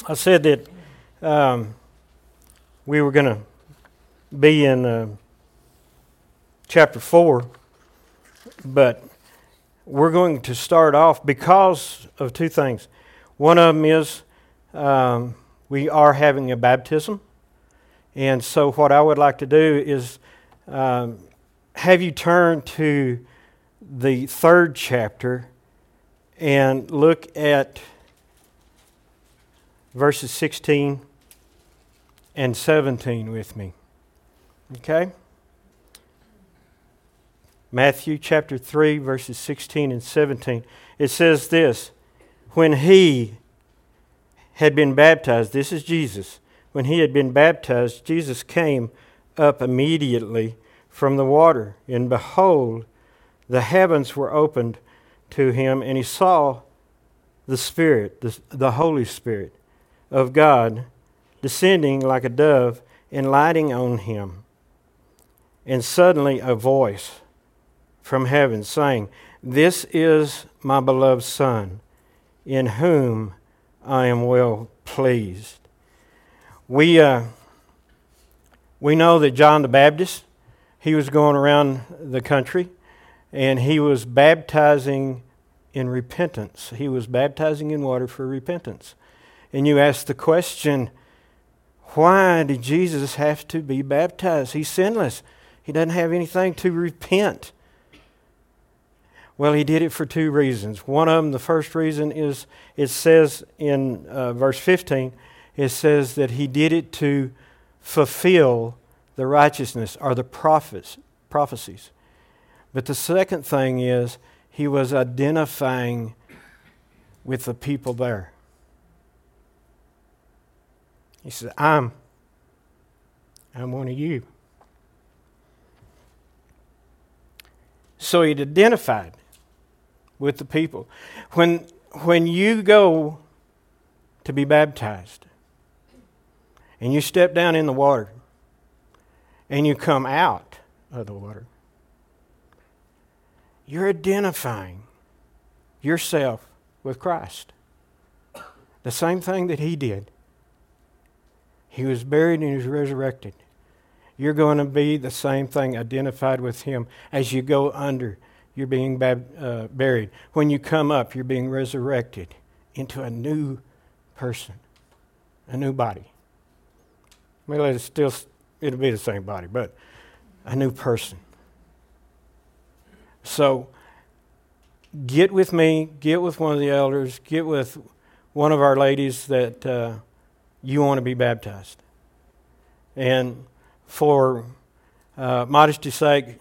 I said that we were going to be in chapter 4, but we're going to start off because of two things. One of them is we are having a baptism, and so what I would like to do is have you turn to the 3rd chapter and look at verses 16 and 17 with me. Okay? Matthew chapter 3, verses 16 and 17. It says this: when he had been baptized, this is Jesus, when he had been baptized, Jesus came up immediately from the water, and behold, the heavens were opened to him, and he saw the Spirit, the Holy Spirit of God, descending like a dove and lighting on him. And suddenly a voice from heaven saying, "This is my beloved Son, in whom I am well pleased." We know that John the Baptist, he was going around the country, and he was baptizing in repentance. He was baptizing in water for repentance. And you ask the question, why did Jesus have to be baptized? He's sinless. He doesn't have anything to repent. Well, he did it for two reasons. One of them, the first reason is, it says in verse 15, it says that he did it to fulfill the righteousness or the prophecies. But the second thing is he was identifying with the people there. He said, I'm one of you. So he identified with the people. When you go to be baptized and you step down in the water and you come out of the water, you're identifying yourself with Christ. The same thing that he did. He was buried and he was resurrected. You're going to be the same thing, identified with him. As you go under, you're being buried. When you come up, you're being resurrected into a new person, a new body. Well, it'll be the same body, but a new person. So get with me, get with one of the elders, get with one of our ladies that you want to be baptized. And for modesty's sake,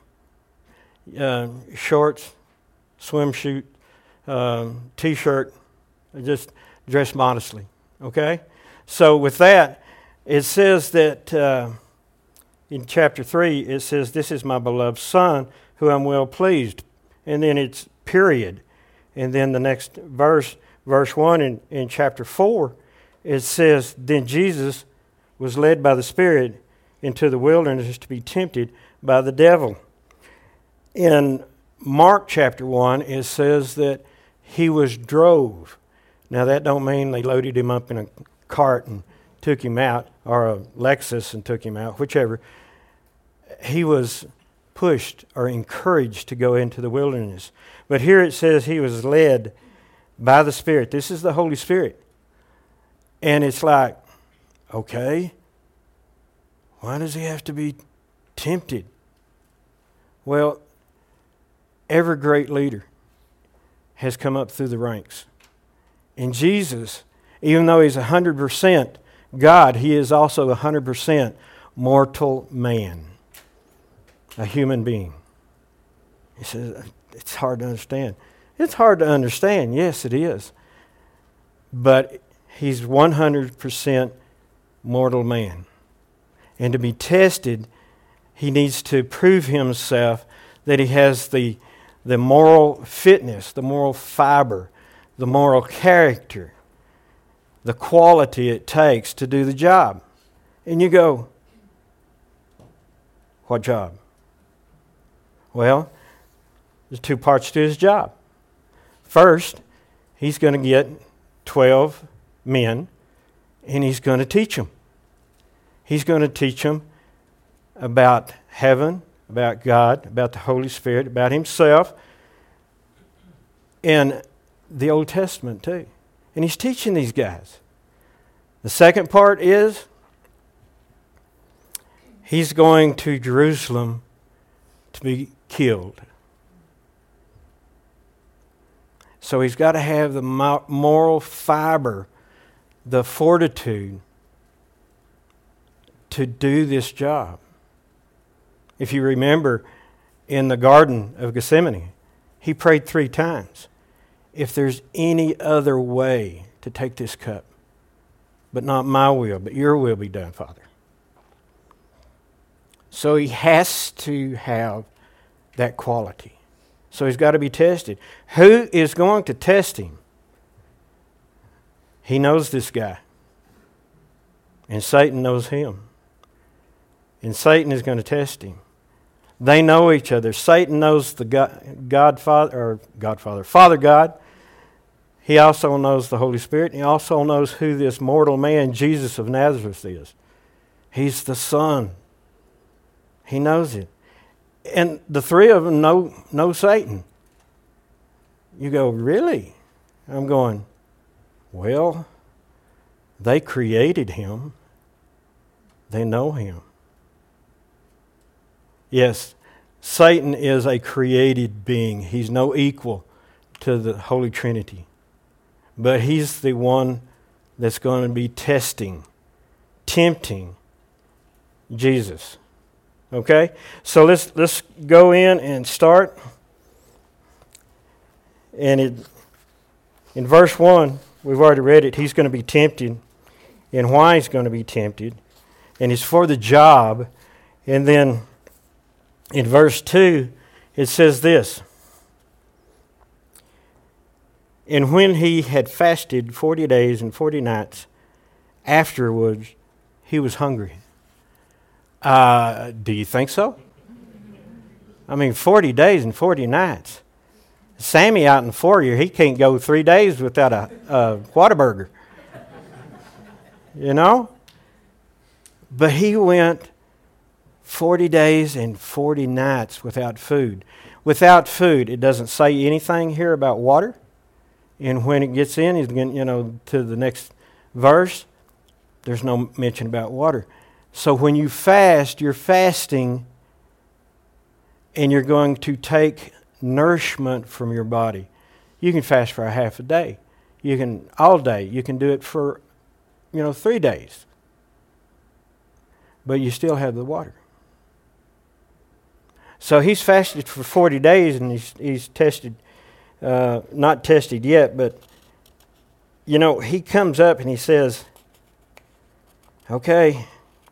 shorts, swimsuit, t-shirt, just dress modestly, okay? So with that, it says that in chapter 3, it says, "This is my beloved Son, who I'm well pleased." And then it's period. And then the next verse 1 in chapter 4, it says, "Then Jesus was led by the Spirit into the wilderness to be tempted by the devil." In Mark chapter 1, it says that he was drove. Now that don't mean they loaded him up in a cart and took him out, or a Lexus and took him out, whichever. He was pushed or encouraged to go into the wilderness. But here it says he was led by the Spirit. This is the Holy Spirit. And it's like, okay, why does he have to be tempted? Well, every great leader has come up through the ranks. And Jesus, even though he's 100% God, he is also 100% mortal man, a human being. He says, it's hard to understand. It's hard to understand, yes it is. But he's 100% mortal man. And to be tested, he needs to prove himself that he has the moral fitness, the moral fiber, the moral character, the quality it takes to do the job. And you go, what job? Well, there's two parts to his job. First, he's going to get 12 men and he's going to teach them. He's going to teach them about heaven, about God, about the Holy Spirit, about himself, and the Old Testament too. And he's teaching these guys. The second part is he's going to Jerusalem to be killed. So he's got to have the moral fiber, the fortitude to do this job. If you remember, in the Garden of Gethsemane, he prayed 3 times. If there's any other way to take this cup, but not my will, but your will be done, Father. So he has to have that quality. So he's got to be tested. Who is going to test him? He knows this guy. And Satan knows him. And Satan is going to test him. They know each other. Satan knows the Father God. He also knows the Holy Spirit. And he also knows who this mortal man, Jesus of Nazareth, is. He's the Son. He knows it. And the 3 of them know Satan. You go, really? I'm going, well, they created him. They know him. Yes, Satan is a created being. He's no equal to the Holy Trinity. But he's the one that's going to be tempting Jesus. Okay? So let's go in and start. And in verse 1, we've already read it. He's going to be tempted. And why he's going to be tempted. And it's for the job. And then in verse 2, it says this. And when he had fasted 40 days and 40 nights, afterwards he was hungry. Do you think so? I mean, 40 days and 40 nights. Sammy out in the foyer, he can't go 3 days without a Whataburger. You know? But he went 40 days and 40 nights without food. Without food, it doesn't say anything here about water. And when it gets in, to the next verse, there's no mention about water. So when you fast, you're fasting and you're going to take nourishment from your body. You can fast for a half a day. You can all day. You can do it for, 3 days. But you still have the water. So he's fasted for 40 days and he's tested, not tested yet, but, he comes up and he says, okay,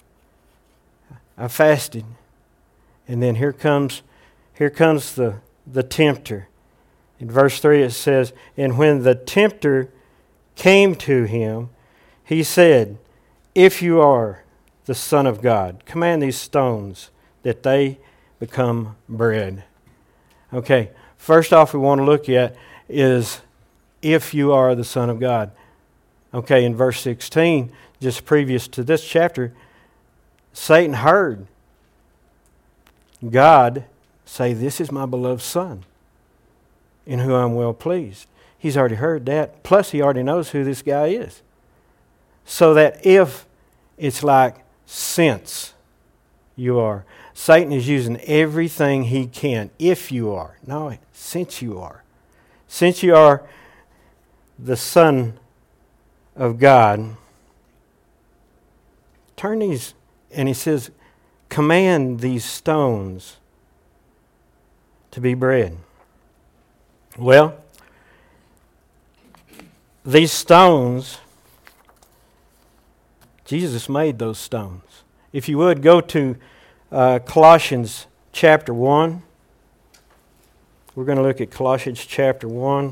I fasted. And then here comes the tempter. In verse 3 it says, and when the tempter came to him, he said, if you are the Son of God, command these stones that they become bread. Okay, first off we want to look at is if you are the Son of God. Okay, in verse 16, just previous to this chapter, Satan heard God say, this is my beloved Son, in whom I'm well pleased. He's already heard that. Plus, he already knows who this guy is. So that if it's like, since you are, Satan is using everything he can. If you are. No, since you are. Since you are the Son of God, turn these, and he says, command these stones to be bread. Well, these stones, Jesus made those stones. If you would, go to Colossians chapter 1. We're going to look at Colossians chapter 1.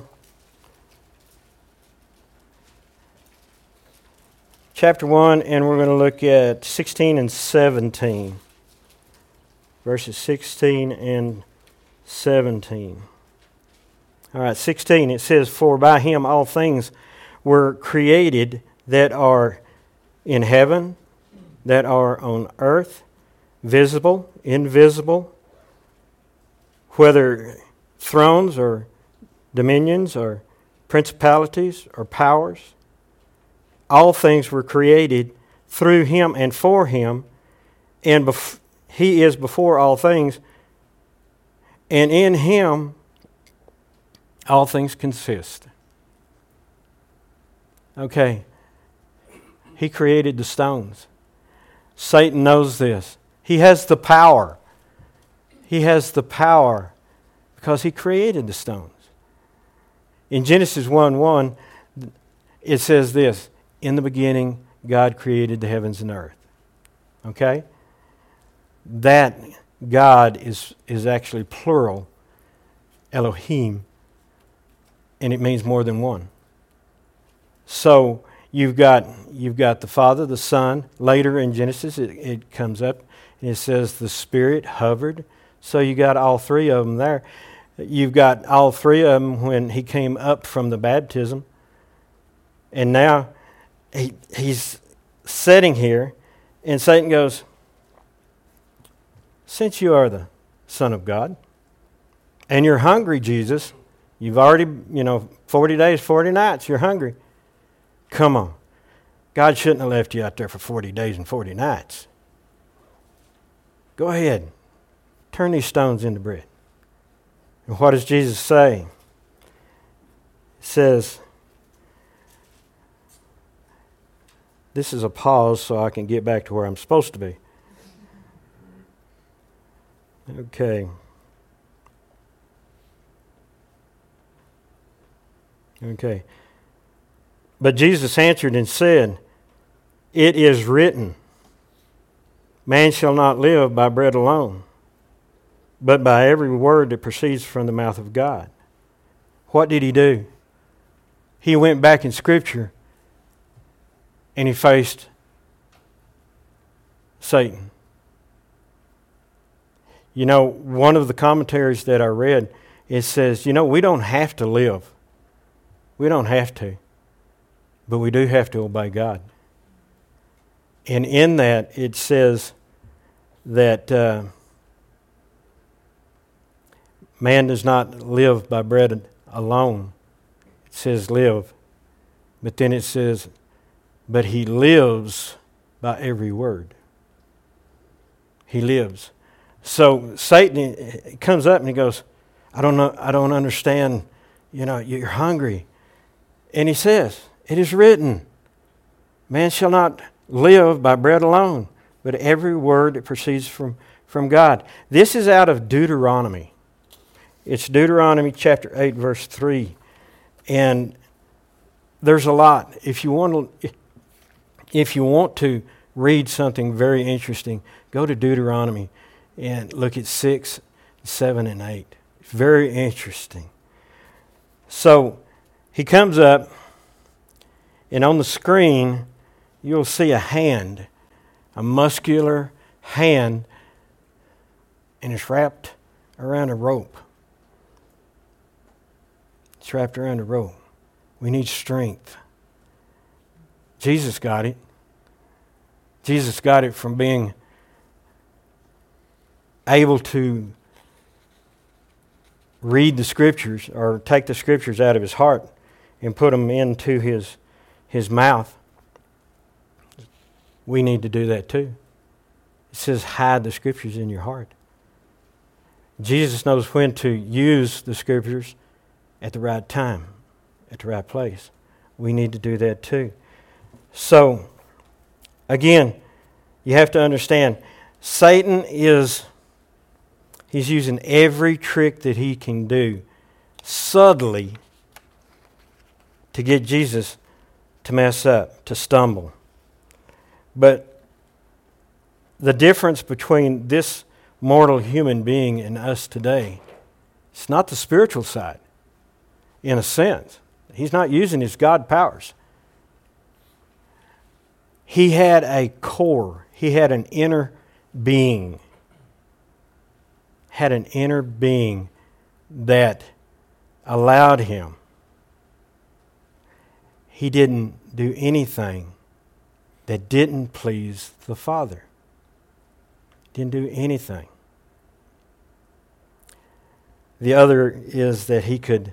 Chapter 1, and we're going to look at 16 and 17. Verses 16 and 17. All right, 16, it says, for by him all things were created that are in heaven, that are on earth, visible, invisible, whether thrones or dominions or principalities or powers. All things were created through Him and for Him, and He is before all things, and in Him all things consist. Okay, He created the stones. Satan knows this. He has the power. He has the power because he created the stones. In Genesis 1:1, it says this, in the beginning, God created the heavens and earth. Okay? That God is actually plural, Elohim, and it means more than one. So you've got the Father, the Son. Later in Genesis, it comes up and it says the Spirit hovered. So you got all three of them there. You've got all three of them when He came up from the baptism. And now he's sitting here, and Satan goes, since you are the Son of God, and you're hungry, Jesus, you've already, 40 days, 40 nights, you're hungry. Come on. God shouldn't have left you out there for 40 days and 40 nights. Go ahead. Turn these stones into bread. And what does Jesus say? He says, this is a pause so I can get back to where I'm supposed to be. Okay. Okay. But Jesus answered and said, it is written, man shall not live by bread alone, but by every word that proceeds from the mouth of God. What did He do? He went back in Scripture and He faced Satan. One of the commentaries that I read, it says, we don't have to live. We don't have to. But we do have to obey God. And in that, it says that man does not live by bread alone. It says live. But then it says, but he lives by every word. He lives. So Satan comes up and he goes, I don't understand, you're hungry. And he says, it is written, man shall not live by bread alone, but every word that proceeds from God. This is out of Deuteronomy. It's Deuteronomy chapter 8, verse 3. And there's a lot. If you want to read something very interesting, go to Deuteronomy and look at 6, 7, and 8. It's very interesting. So he comes up, and on the screen, you'll see a hand, a muscular hand, and it's wrapped around a rope. It's wrapped around a rope. We need strength. Jesus got it. Jesus got it from being able to read the Scriptures or take the Scriptures out of his heart and put them into his mouth. We need to do that too. It says hide the Scriptures in your heart. Jesus knows when to use the Scriptures at the right time, at the right place. We need to do that too. So, again, you have to understand, Satan he's using every trick that he can do subtly to get Jesus to mess up, to stumble. But the difference between this mortal human being and us today, it's not the spiritual side, in a sense. He's not using his God powers. He had a core. He had an inner being. Had an inner being that allowed him. He didn't do anything that didn't please the Father. Didn't do anything. The other is that he could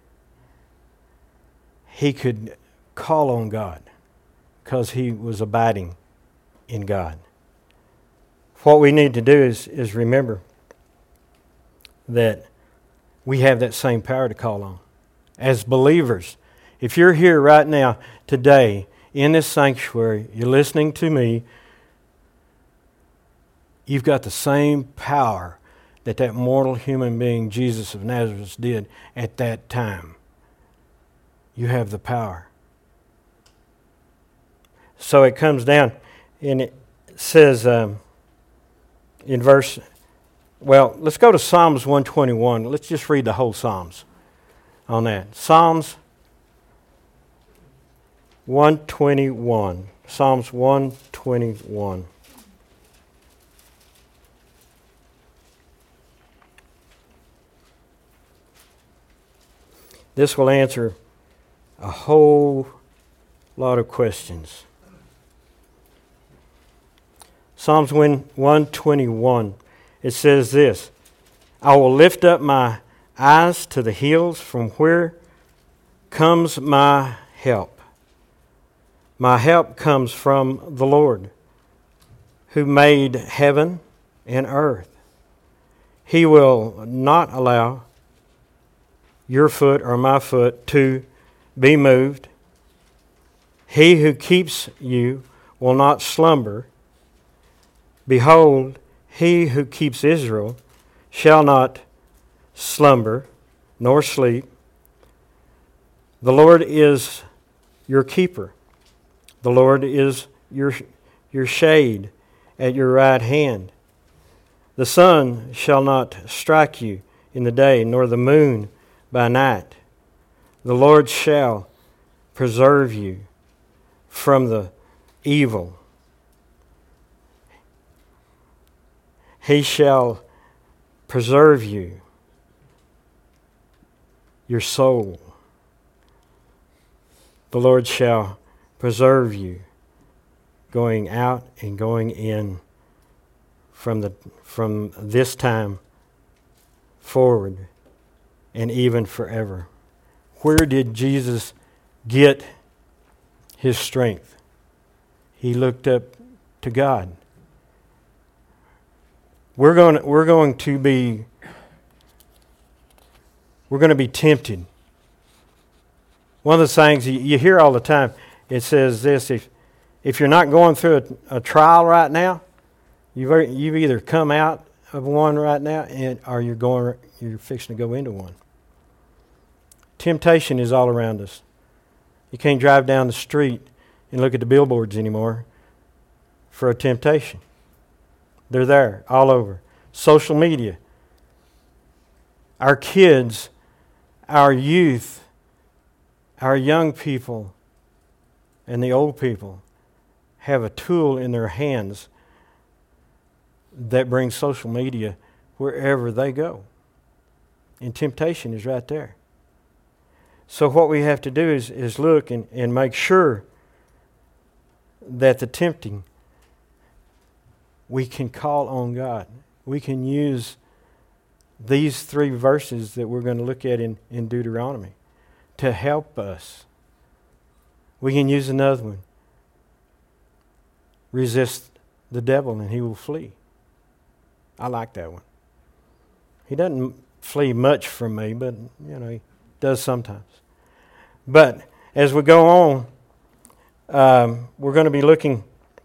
call on God because he was abiding in God. What we need to do is remember that we have that same power to call on. As believers, if you're here right now, today, in this sanctuary, you're listening to me, you've got the same power that mortal human being, Jesus of Nazareth, did at that time. You have the power. So it comes down, and it says in verse, well, let's go to Psalms 121. Let's just read the whole Psalms on that. Psalms 121. Psalms 121. This will answer a whole lot of questions. Psalms 121, it says this, I will lift up my eyes to the hills, from where comes my help. My help comes from the Lord, who made heaven and earth. He will not allow your foot or my foot to be moved. He who keeps you will not slumber. Behold, he who keeps Israel shall not slumber nor sleep. The Lord is your keeper. The Lord is your shade at your right hand. The sun shall not strike you in the day, nor the moon by night. The Lord shall preserve you from the evil. He shall preserve you, your soul. The Lord shall preserve you going out and going in from this time forward and even forever. Where did Jesus get his strength? He looked up to God. We're going to be tempted. One of the things you hear all the time, it says this: if you're not going through a trial right now, you've either come out of one right now, or you're fixing to go into one. Temptation is all around us. You can't drive down the street and look at the billboards anymore for a temptation. They're there, all over. Social media. Our kids, our youth, our young people, and the old people have a tool in their hands that brings social media wherever they go. And temptation is right there. So what we have to do is look and make sure that the tempting, we can call on God. We can use these 3 verses that we're going to look at in Deuteronomy to help us. We can use another one. Resist the devil and he will flee. I like that one. He doesn't flee much from me, but he does sometimes. But as we go on, we're going to be looking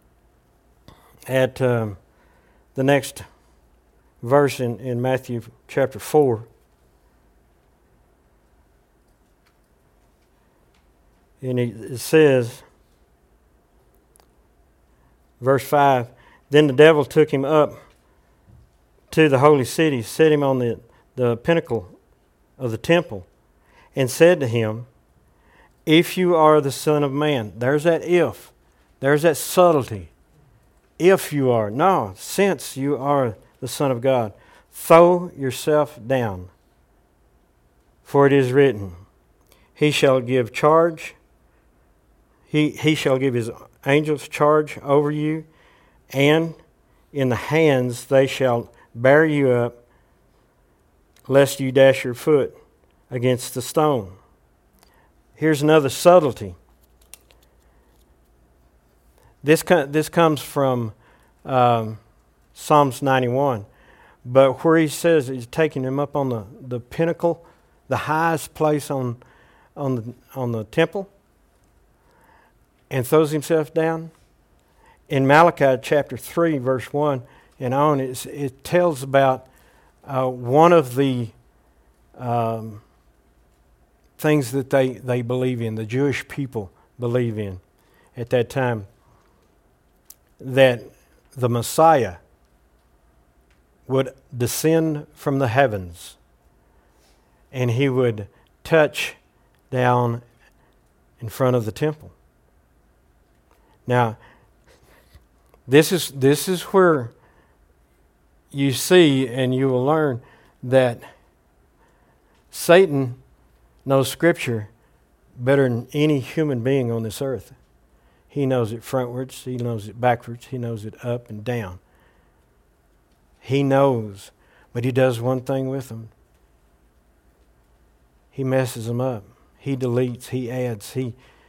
at the next verse in Matthew chapter 4. And it says, verse 5, Then the devil took him up to the holy city, set him on the pinnacle of the temple, and said to him, If you are the Son of Man. There's that if. There's that subtlety. If you are. No, since you are the Son of God, throw yourself down. For it is written, He shall give charge. He shall give His angels charge over you, and in the hands they shall bear you up, lest you dash your foot against the stone. Here's another subtlety. This comes from Psalms 91. But where he says he's taking him up on the pinnacle, the highest place on the temple, and throws himself down. In Malachi chapter 3, verse 1 and on, it tells about one of the things that they believe in, the Jewish people believe in at that time, that the Messiah would descend from the heavens and he would touch down in front of the temple. Now, this is where you see and you will learn that Satan knows Scripture better than any human being on this earth. He knows it frontwards, he knows it backwards, he knows it up and down. He knows, but he does one thing with them. He messes them up. He deletes, he adds, he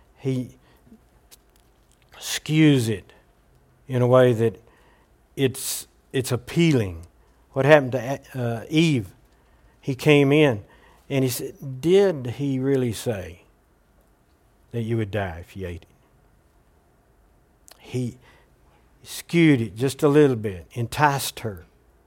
skews it in a way that it's appealing. What happened to Eve? He came in and he said, did he really say that you would die if you ate it? He skewed it just a little bit, enticed her.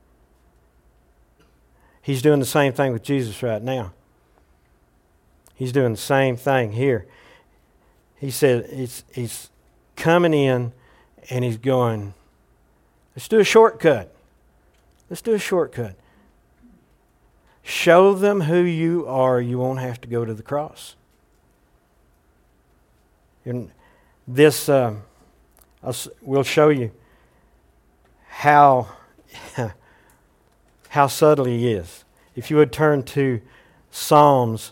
He's doing the same thing with Jesus right now. He's doing the same thing here. He said he's coming in and he's going, let's do a shortcut. Let's do a shortcut. Show them who you are. You won't have to go to the cross. And this, we'll show you how subtle he is. If you would turn to Psalms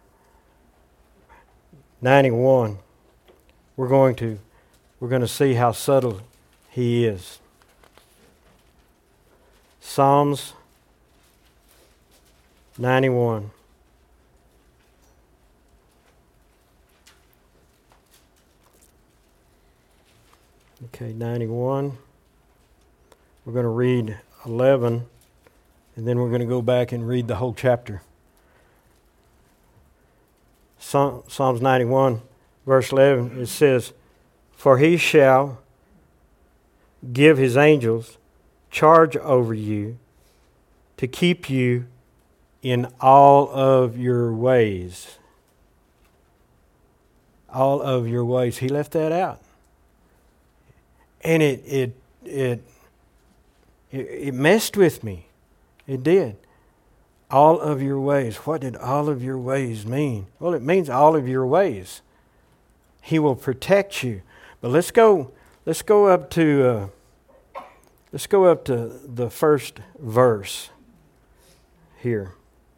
91, we're going to see how subtle he is. Psalms 91. Okay, 91. We're going to read 11, and then we're going to go back and read the whole chapter. Psalms 91, verse 11, it says, "For he shall give his angels charge over you to keep you in all of your ways." All of your ways. He left that out. And it messed with me. It did. All of your ways. What did all of your ways mean? Well, it means all of your ways. He will protect you. But let's go up to the first verse here.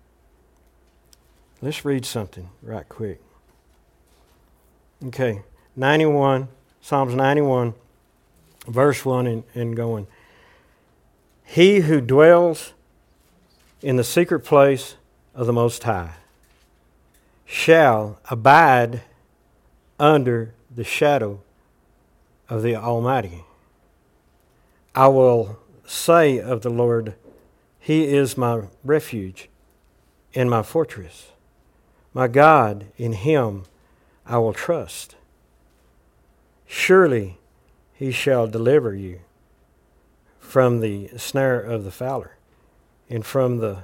Let's read something right quick. Okay, 91, Psalms 91, verse 1 and going. "He who dwells in the secret place of the Most High shall abide under the shadow of the Almighty. I will say of the Lord, He is my refuge and my fortress. My God, in Him I will trust. Surely He shall deliver you from the snare of the fowler and from the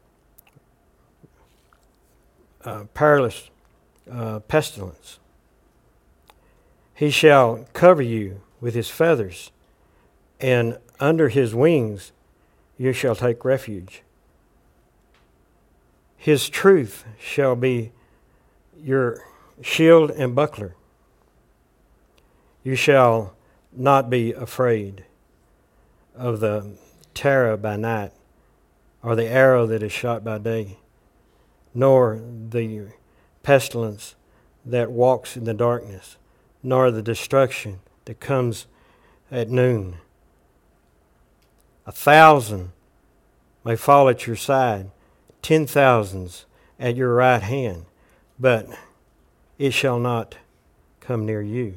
perilous pestilence. He shall cover you with His feathers, and under His wings you shall take refuge. His truth shall be your shield and buckler. You shall not be afraid of the terror by night, or the arrow that is shot by day, nor the pestilence that walks in the darkness, nor the destruction that comes at noon. 1,000 may fall at your side, 10,000s at your right hand, but it shall not come near you.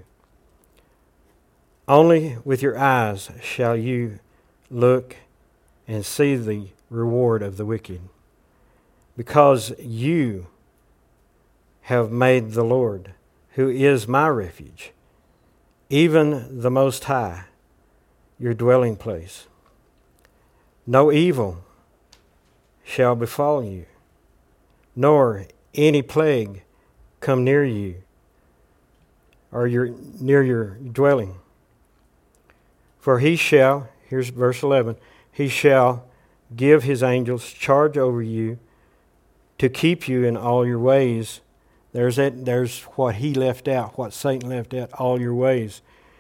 Only with your eyes shall you look and see the reward of the wicked, because you have made the Lord, who is my refuge, even the Most High, your dwelling place. No evil shall befall you, nor any plague come near you, or near your dwelling. For he shall, here's verse 11, he shall give his angels charge over you to keep you in all your ways. There's what he left out, what Satan left out, all your ways.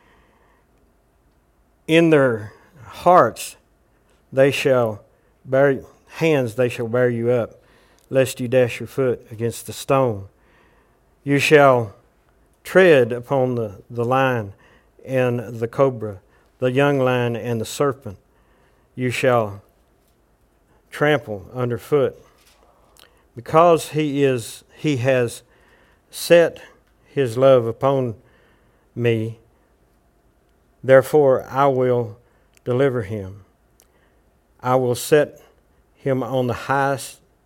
In their hearts they shall bear you up, lest you dash your foot against the stone. You shall tread upon the lion and the cobra, the young lion and the serpent. You shall trample underfoot. Because he has set his love upon me, therefore I will deliver him. I will set him on the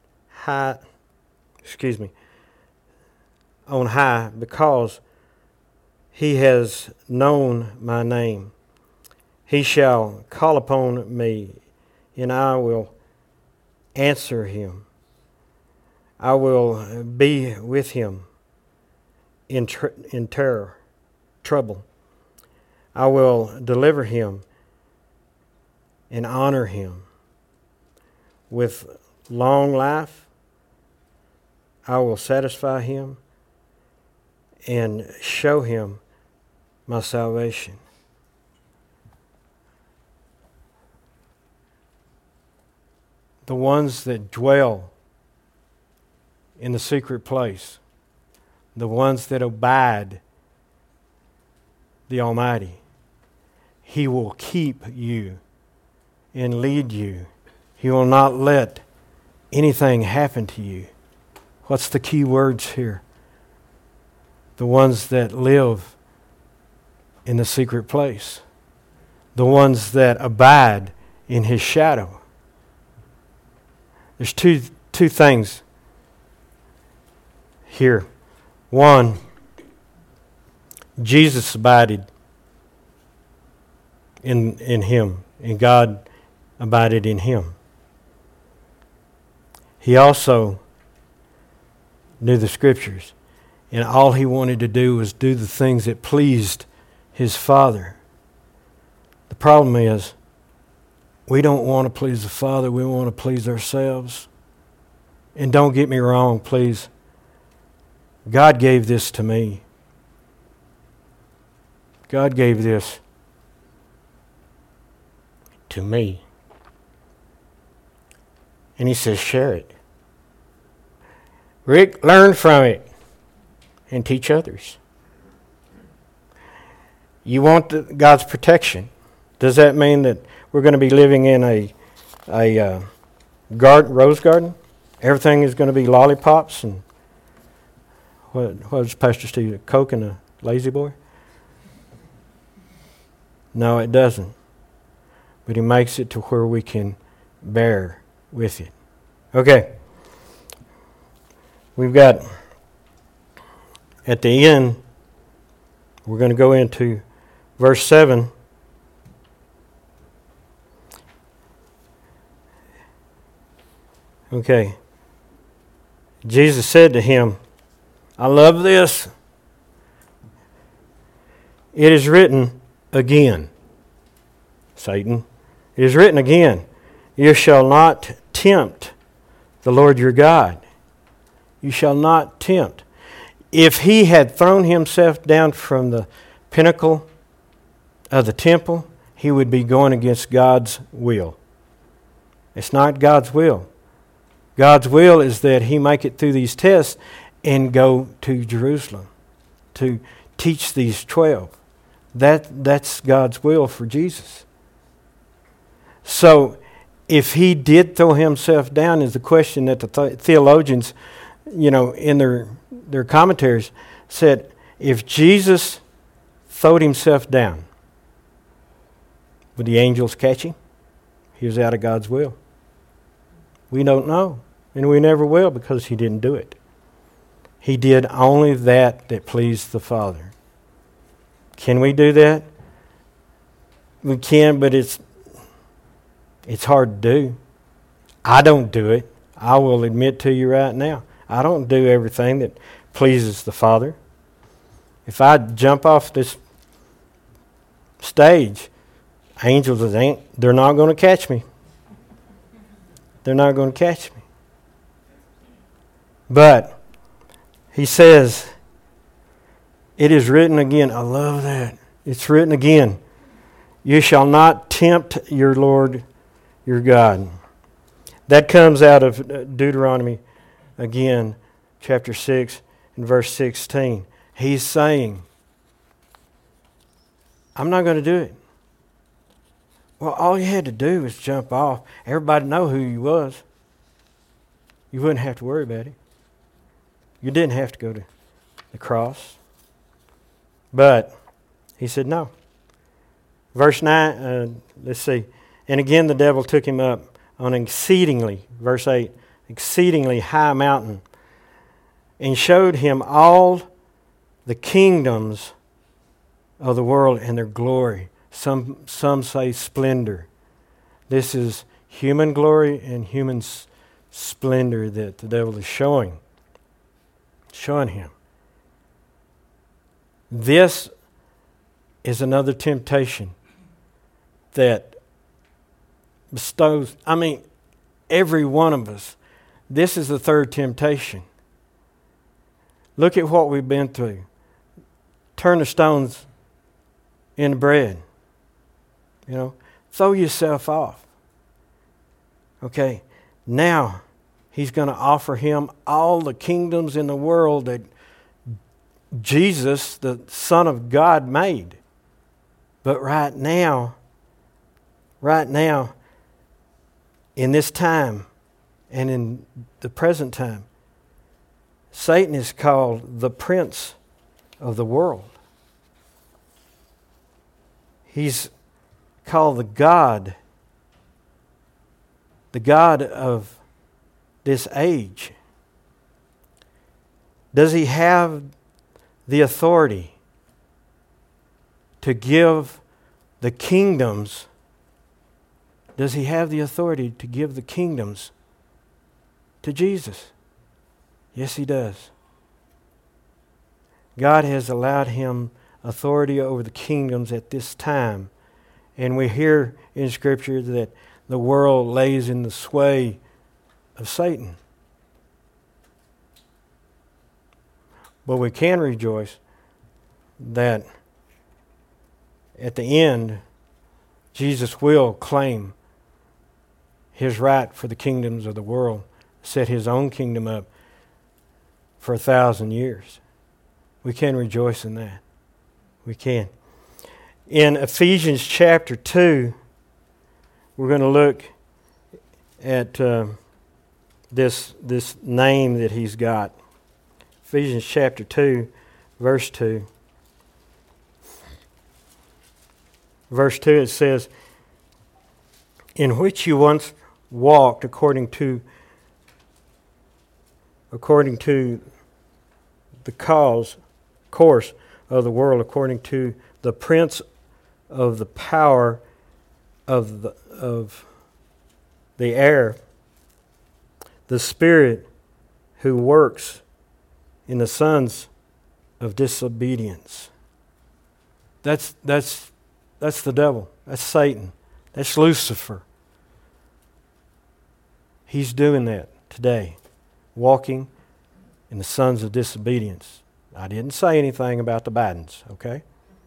on high, because he has known my name. He shall call upon me, and I will answer him. I will be with him in trouble. I will deliver him and honor him. With long life, I will satisfy him and show him my salvation. The ones that dwell in the secret place, the ones that abide the Almighty, He will keep you and lead you. He will not let anything happen to you. What's the key words here? The ones that live in the secret place, the ones that abide in His shadow. There's two things here. One, Jesus abided in Him, and God abided in Him. He also knew the Scriptures, and all He wanted to do was do the things that pleased His Father. The problem is, we don't want to please the Father, we want to please ourselves. And don't get me wrong, please. God gave this to me. God gave this to me. And He says, share it. Rick, learn from it and teach others. You want God's protection. Does that mean that we're going to be living in a rose garden? Everything is going to be lollipops and what was Pastor Steve, a Coke and a Lazy Boy? No, it doesn't. But He makes it to where we can bear with it. Okay. We've got, at the end, we're going to go into verse 7. Okay. Jesus said to him, I love this. It is written again, Satan. It is written again, you shall not tempt the Lord your God. You shall not tempt. If he had thrown himself down from the pinnacle of the temple, he would be going against God's will. It's not God's will. God's will is that he make it through these tests and go to Jerusalem to teach these 12. That's God's will for Jesus. So, if he did throw himself down, is the question that the theologians, in their commentaries said, if Jesus throwed himself down, would the angels catch him? He was out of God's will. We don't know, and we never will, because he didn't do it. He did only that pleased the Father. Can we do that? We can, but it's hard to do. I don't do it. I will admit to you right now, I don't do everything that pleases the Father. If I jump off this stage, angels they're not going to catch me. They're not going to catch me. But he says, it is written again. I love that. It's written again. You shall not tempt your Lord your God. That comes out of Deuteronomy again, chapter 6 and verse 16. He's saying, I'm not going to do it. Well, all you had to do was jump off. Everybody know who you was. You wouldn't have to worry about it. You didn't have to go to the cross. But he said no. Verse 9, let's see. And again the devil took him up on verse 8, exceedingly high mountain, and showed him all the kingdoms of the world and their glory. Some say splendor. This is human glory and human splendor that the devil is showing him. This is another temptation that bestows, every one of us. This is the third temptation. Look at what we've been through. Turn the stones into bread. Throw yourself off. Okay, now he's going to offer him all the kingdoms in the world that Jesus, the Son of God, made. But right now, in this time and in the present time, Satan is called the prince of the world. He's called the God of this age. Does he have the authority to give the kingdoms? Does he have the authority to give the kingdoms to Jesus? Yes, he does. God has allowed him authority over the kingdoms at this time. And we hear in Scripture that the world lays in the sway of Satan. But we can rejoice that at the end, Jesus will claim his right for the kingdoms of the world, set his own kingdom up for 1,000 years. We can rejoice in that. We can. In Ephesians chapter 2, we're going to look at this name that he's got. Ephesians chapter 2, verse 2. Verse 2, it says, in which you once walked according to the course of the world, according to the prince of the power of the air, the spirit who works in the sons of disobedience. That's the devil. That's Satan. That's Lucifer. He's doing that today, walking in the sons of disobedience. I didn't say anything about the Bidens, okay?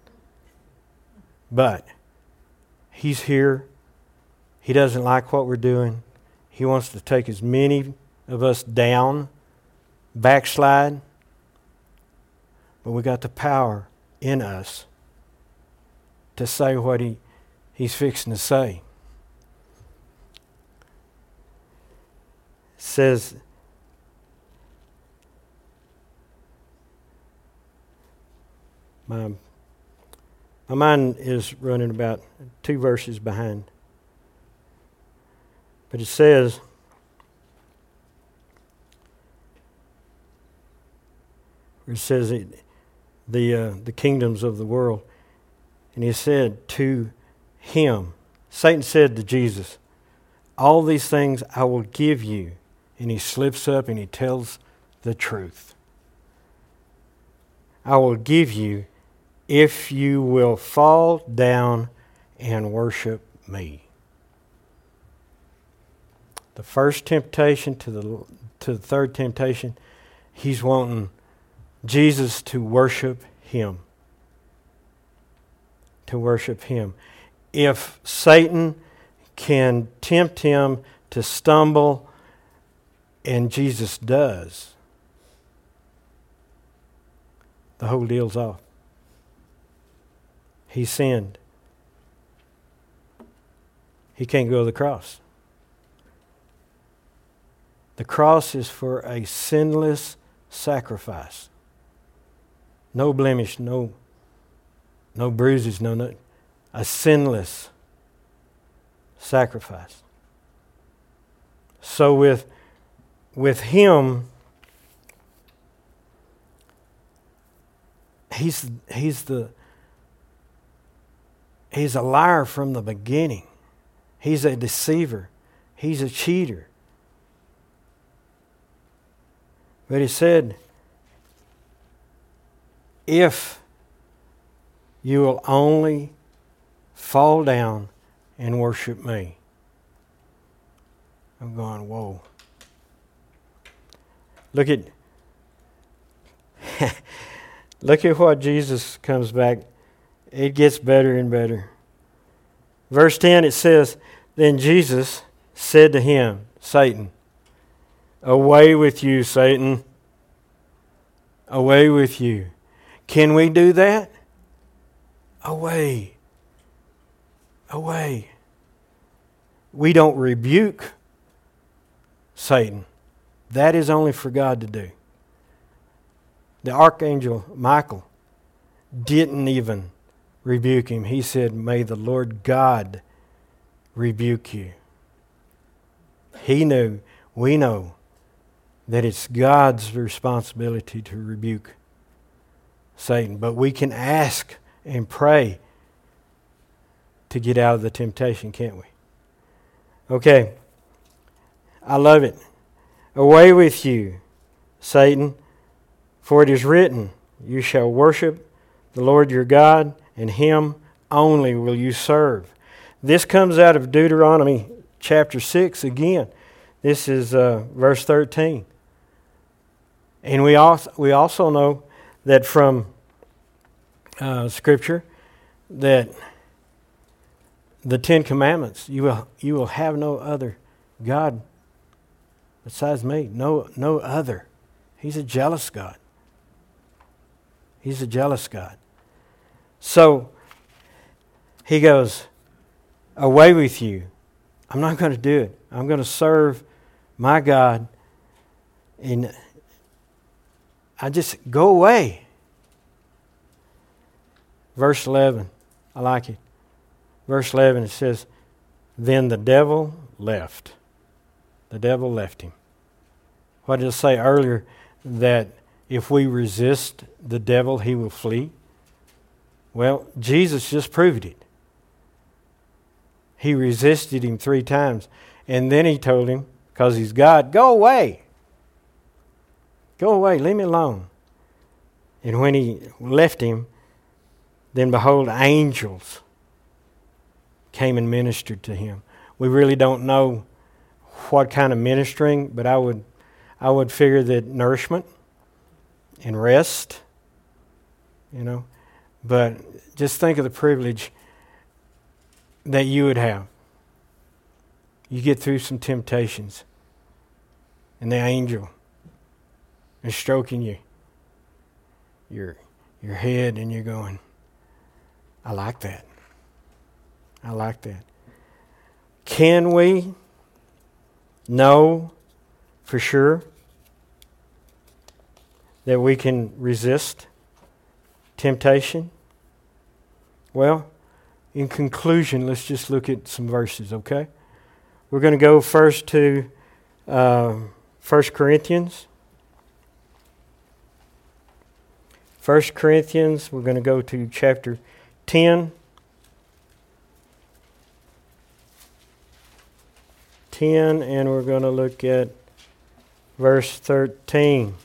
But he's here. He doesn't like what we're doing. He wants to take as many of us down, backslide. But we got the power in us to say what he's fixing to say. It says, my mind is running about 2 verses behind. But it says, the kingdoms of the world. And he said to him, Satan said to Jesus, all these things I will give you. And he slips up and he tells the truth. I will give you if you will fall down and worship me. The first temptation to the third temptation, he's wanting Jesus to worship him. To worship him. If Satan can tempt him to stumble, and Jesus does, the whole deal's off. He sinned. He can't go to the cross. The cross is for a sinless sacrifice. No blemish, no bruises, no, a sinless sacrifice. So with him, he's a liar from the beginning. He's a deceiver. He's a cheater. But he said, if you will only fall down and worship me. I'm going, whoa. Look at what Jesus comes back. It gets better and better. Verse 10, it says, then Jesus said to him, Satan, away with you, Satan. Away with you. Can we do that? Away. Away. We don't rebuke Satan. That is only for God to do. The archangel Michael didn't even rebuke him. He said, may the Lord God rebuke you. He knew, we know, that it's God's responsibility to rebuke Satan. But we can ask and pray to get out of the temptation, can't we? Okay. I love it. Away with you, Satan, for it is written, you shall worship the Lord your God, and him only will you serve. This comes out of Deuteronomy chapter 6 again. This is verse 13. And we also know that from Scripture that the 10 Commandments, you will have no other God besides me. No other. He's a jealous God. He's a jealous God. So he goes, away with you. I'm not going to do it. I'm going to serve my God, and I just go away. Verse 11, I like it. Verse 11, it says, then the devil left. The devil left him. What did it say earlier? That if we resist the devil, he will flee. Well, Jesus just proved it. He resisted him 3 times. And then he told him, because he's God, go away. Go away, leave me alone. And when he left him, then behold, angels came and ministered to him. We really don't know what kind of ministering, but I would figure that nourishment and rest, But just think of the privilege that you would have. You get through some temptations, and the angel is stroking your head, and you're going, I like that. I like that. Can we know for sure that we can resist temptation? Well, in conclusion, let's just look at some verses, okay? We're going to go first to 1 Corinthians. 1 Corinthians, we're going to go to chapter 10. 10, and we're going to look at verse 13.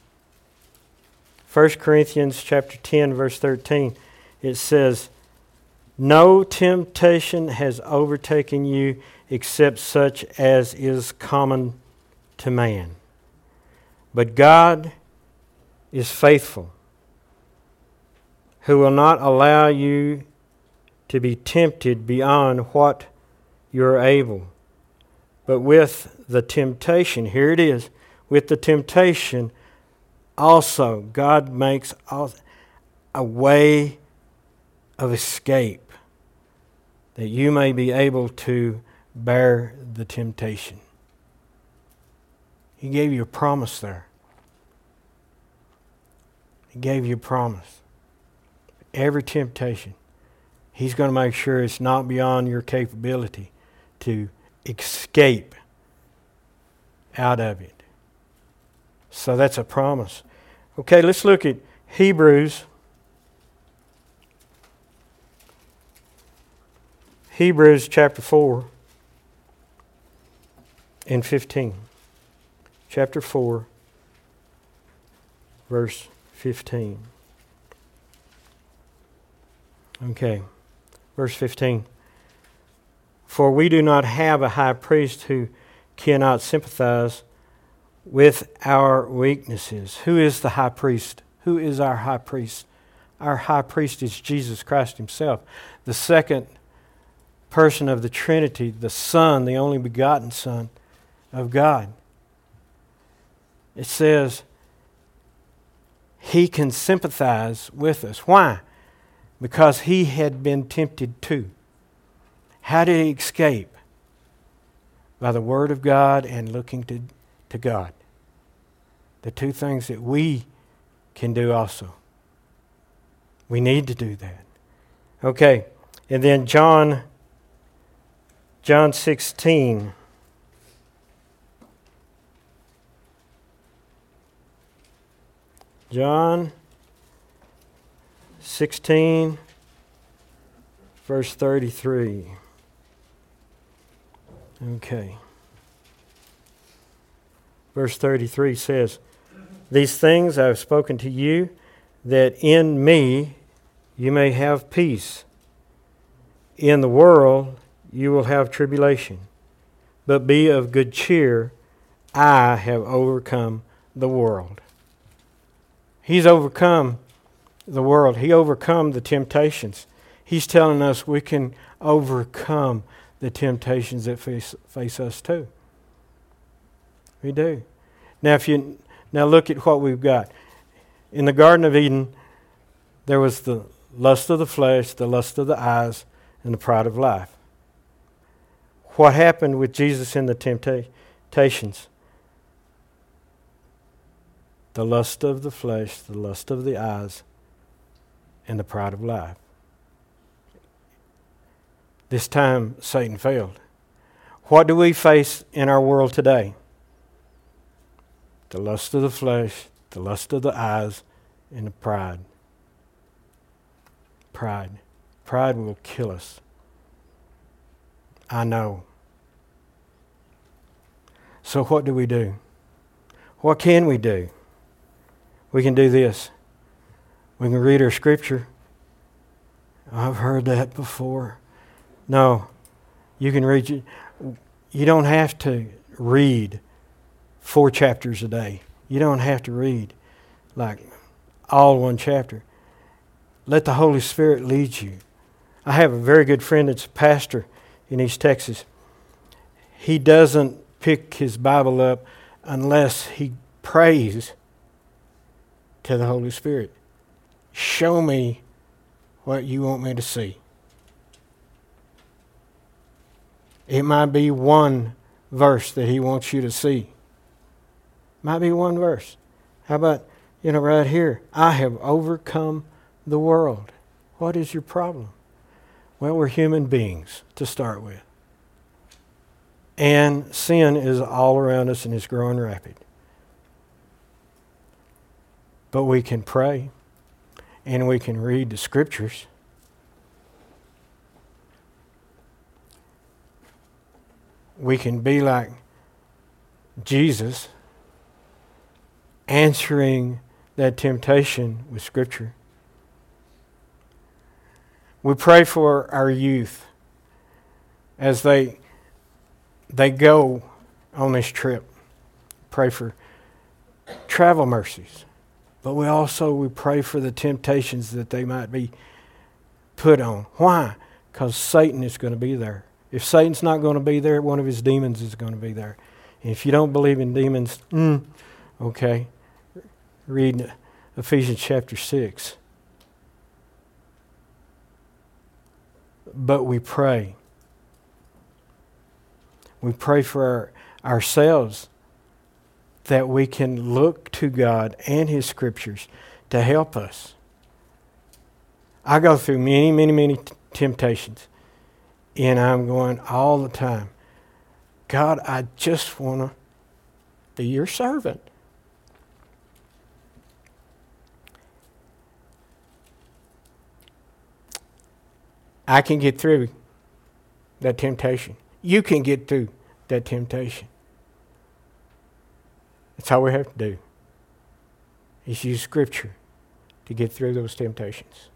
1 Corinthians chapter 10, verse 13. It says, "No temptation has overtaken you except such as is common to man. But God is faithful, who will not allow you to be tempted beyond what you are able. But with the temptation," here it is, "with the temptation also God makes a way of escape, that you may be able to bear the temptation." He gave you a promise there. He gave you a promise. Every temptation, He's going to make sure it's not beyond your capability to escape out of it. So that's a promise. Okay, let's look at Hebrews. Hebrews chapter 4 and 15. Chapter 4, verse 15. Okay, verse 15. "For we do not have a high priest who cannot sympathize with our weaknesses." Who is the high priest? Who is our high priest? Our high priest is Jesus Christ Himself, the second person of the Trinity, the Son, the only begotten Son of God. It says He can sympathize with us. Why? Because He had been tempted too. How did He escape? By the Word of God and looking to God. The two things that we can do also. We need to do that. Okay, and then John 16. John 16, verse 33. Okay. Verse 33 says, "These things I have spoken to you, that in me you may have peace. In the world you will have tribulation, but be of good cheer. I have overcome the world." He's overcome the world. He overcome the temptations. He's telling us we can overcome the temptations that face us too. We do. Now look at what we've got. In the Garden of Eden, there was the lust of the flesh, the lust of the eyes, and the pride of life. What happened with Jesus in the temptations? The lust of the flesh, the lust of the eyes, and the pride of life. This time, Satan failed. What do we face in our world today? The lust of the flesh, the lust of the eyes, and the pride. Pride. Pride will kill us. I know. So what do we do? What can we do? We can do this. We can read our scripture. I've heard that before. No, you can read. You don't have to read 4 chapters a day. You don't have to read like all one chapter. Let the Holy Spirit lead you. I have a very good friend that's a pastor in East Texas. He doesn't pick his Bible up unless he prays to the Holy Spirit. Show me what you want me to see. It might be one verse that he wants you to see. Might be one verse. How about, right here? I have overcome the world. What is your problem? Well, we're human beings to start with. And sin is all around us and is growing rapid. But we can pray and we can read the scriptures. We can be like Jesus, answering that temptation with scripture. We pray for our youth as they go on this trip. Pray for travel mercies. But we pray for the temptations that they might be put on. Why? Because Satan is going to be there. If Satan's not going to be there, one of his demons is going to be there. And if you don't believe in demons, okay, read Ephesians chapter 6. But we pray. We pray for ourselves that we can look to God and His Scriptures to help us. I go through many, many, many temptations. And I'm going all the time, God, I just want to be your servant. I can get through that temptation. You can get through that temptation. That's all we have to do, is use Scripture to get through those temptations.